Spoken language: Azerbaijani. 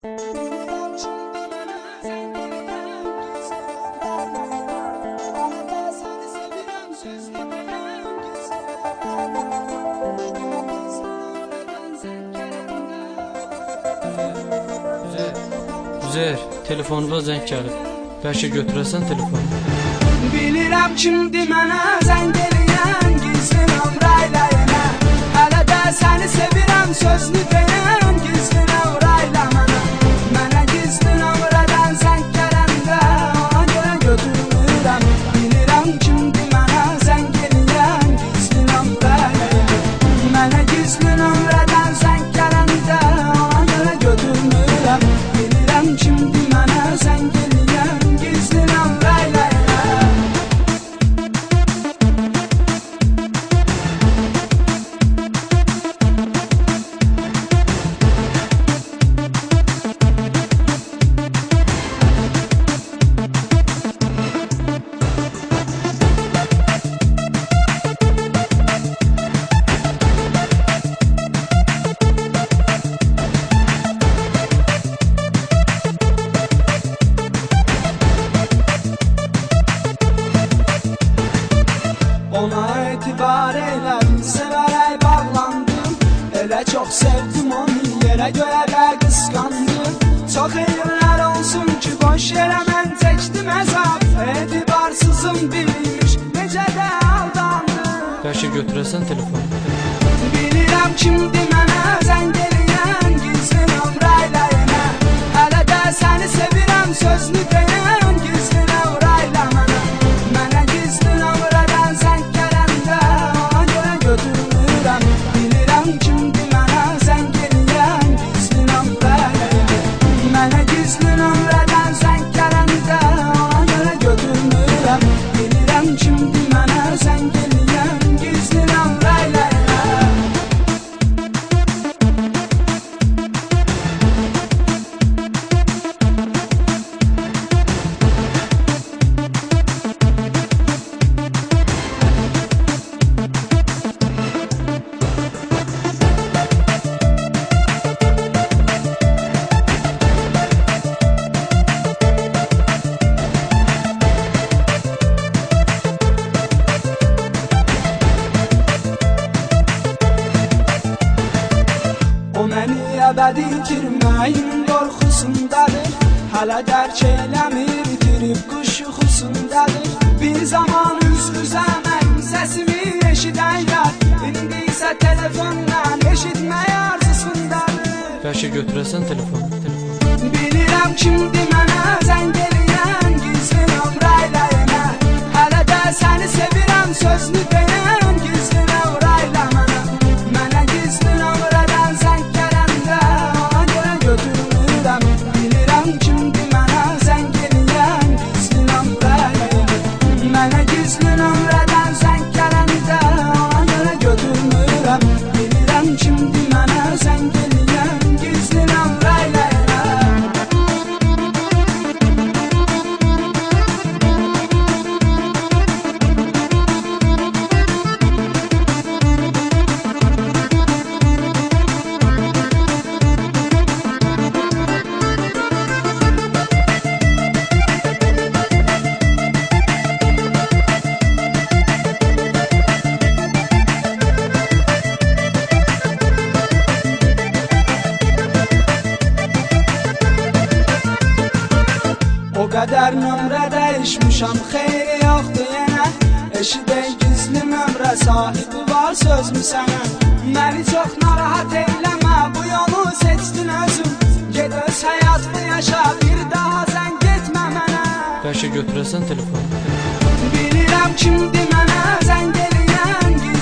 Üzeyir, telefonuna zəng gəlib. Bəlkə götürəsən telefonu. Bilirəm kimdir mənə zəng eləyən, gizli nömrəylə yenə. Hələ də səni sevirəm sözünü deyən, gizli nömrəylə mənə. Mənə gizli nömrədən zəng gələndə, ona görə götürmürəm. Bilirəm kimdir mənə zəng eləyən, gizli nömrəylə yenə. Mənə gizli nömrədən zəng gələndə, ona görə götürmürəm. Bilirəm kimdir mənə zəng eləyən, gizli nömrəylə yenə. Ona etibar elədim, sevərək bağlandım. Elə çox sevdim onu, yerə göyə də qısqandım. Çox eyirlər olsun ki, boş yerə mən çəkdim əzab. Etibarsızım bilmiş, necə də aldandım. Bəlkə götürəsən telefonu. Bilirəm kimdir mənə zəng eləyən, gizli nömrəylə yenə. Hələ də səni sevirəm sözünü deyən, gizli nömrəylə mənə. Mənə gizli nömrədən zəng gələndə, ona görə götürmürəm. Bilirəm kimdir mənə zəng eləyən, gizli nömrəylə yenə. Mənə gizli nömrədən zəng gələndə, ona görə götürmürəm. Bilirəm kimdir mənə zəng eləyən, gizli nömrəylə yenə. O məni əbədi itirməyin qorxusundadır. Hələ dərk eləmir, girib quş yuxusundadır. Bir zaman üz-üzə mən səsimi eşidən yar, İndi isə telefondan eşitmək arzusundadır. Bəlkə götürəsən telefonu. Bilirəm kimdir mənə zəng eləyən, gizli nömrəylə yenə. Hələ də səni sevirəm sözünü deyən, gizli nömrəylə mənə. Mənə gizli nömrədən zəng gələndə, ona görə götürmürəm. Bilirəm kimdir mənə zəng eləyən, gizli nömrəylə yenə. Mənə gizli nömrədən zəng gələndə, ona görə götürmürəm. Bilirəm kimdir mənə zəng eləyən, gizli nömrəylə yenə. O qədər nömrə dəyişmişəm, xeyri yoxdur yenə. Eşidək gizli nömrə sahibi var sözmü sənə. Məni çox narahat eyləmə, bu yolu seçdin özün. Ged öz həyatını yaşa, bir daha zəng etmə mənə. Bəlkə götürəsən telefonu. Bilirəm kimdir mənə zəng eləyən,